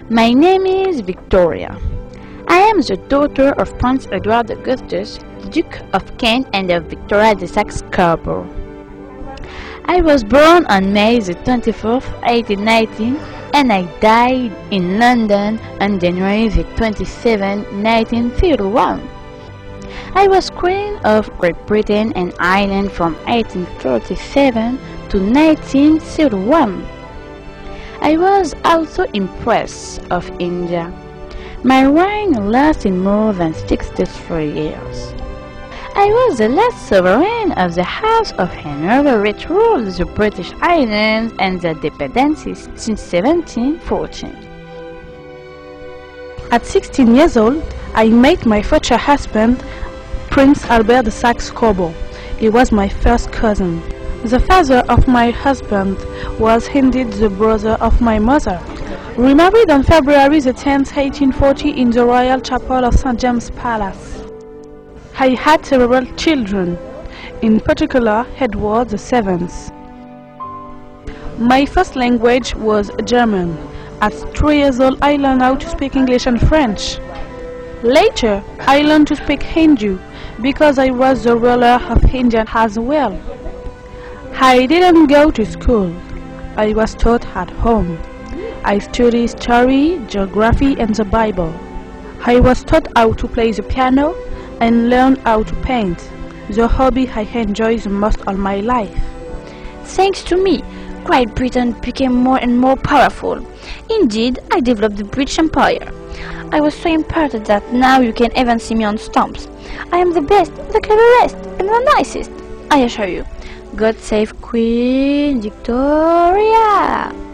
My name is Victoria. I am the daughter of Prince Edward Augustus, Duke of Kent and of Victoria de Saxe-Coburg. I was born on May the 24th, 1819, and I died in London on January the 27th, 1931. I was Queen of Great Britain and Ireland from 1837 to 1931. I was also Empress of India. My reign lasted more than 63 years. I was the last sovereign of the House of Hanover which ruled the British Islands and their dependencies since 1714. At 16 years old, I met my future husband, Prince Albert de Saxe-Coburg. He was my first cousin. The father of my husband was indeed the brother of my mother. We married on February the 10th, 1840 in the Royal Chapel of St. James Palace. I had several children, in particular Edward VII. My first language was German. At 3 years old I learned how to speak English and French. Later I learned to speak Hindu because I was the ruler of India as well. I didn't go to school. I was taught at home. I studied history, geography and the Bible. I was taught how to play the piano and learned how to paint, the hobby I enjoy the most all my life. Thanks to me, Great Britain became more and more powerful. Indeed, I developed the British Empire. I was so important that now you can even see me on stamps. I am the best, the cleverest, and the nicest, I assure you. God save Queen Victoria!